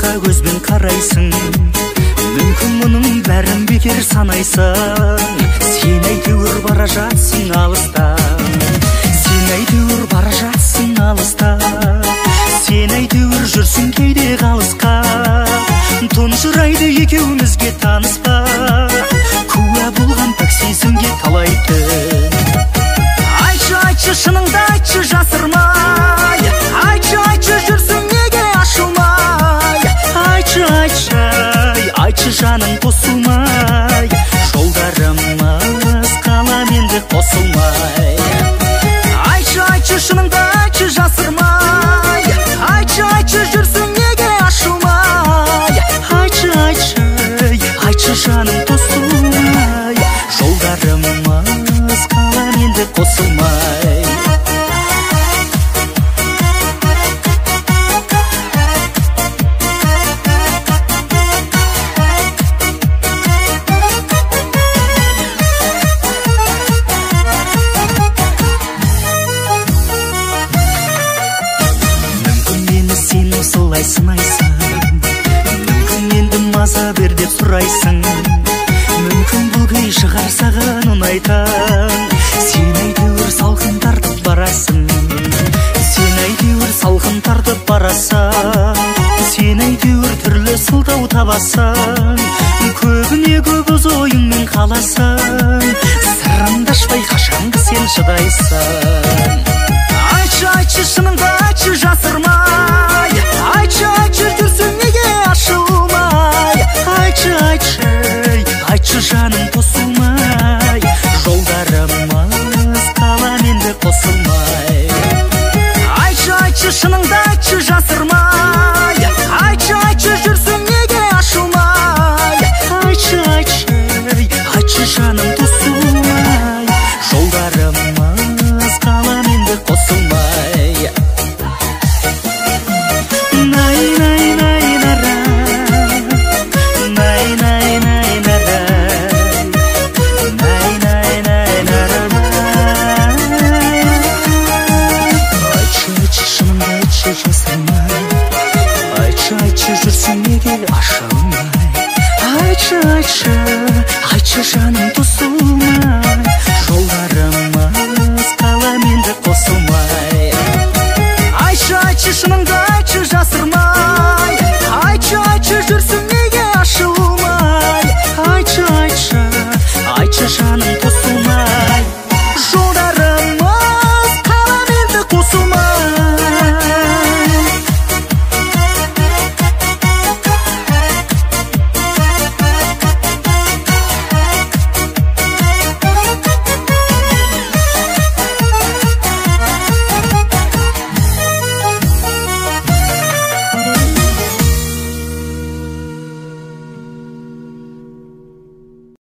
басқа көзбен қарайсың. Мүмкін мұның бәрін бекер санайсың. Сен әйтеуір бара жатсың алыста. Сен әйтеуір бара жатсың алыста. Сен әйтеуір жүрсің кейде қалысқа. Тұнжырайды екеумізге таныспа. Куә болған пәк сезімге талайды. Айтшы, шыныңды айтшы, жасырмай. Айтшы, жүрсің неге ашылмай. Айтшы, жаның қосылмай. Жолдарымыз қалам енді қосылмай. Айтшы, шыныңды айтшы, жасырмай. Айтшы, жүрсің неге ашылмай. Айтшы, жаның қосылмай. Жолдарымыз қалам енді қосылмай. Осылай сынайсың. Мүмкін енді маза бер деп сұрайсың. Мүмкін бұл күй шығар саған ұнайтын. Сен әйтеуір салқын тартып барасың. Сен әйтеуір салқын тартып барасың. Сен әйтеуір түрлі сылтау табасың. Көбіне көп өз ойыңмен қаласың. Сырыңды ашпай қашанғы сен шыдайсың. Айтшы, шыныңды айтшы, жасырмай. Айтшы, жүрсің неге ашылмай. Айтшы, жаның қосылмай. Жолдарымыз қалам енді қосылмай. Айтшы, шыныңды айтшы, жасырмай. Айтшы, жүрсің неге ашылмай. Айтшы, жаның қосылмай. Жолдарымыз қалам енді қосылмай. Айтшы, жүрсің неге ашылмай. Айтшы, жаның қосылмай.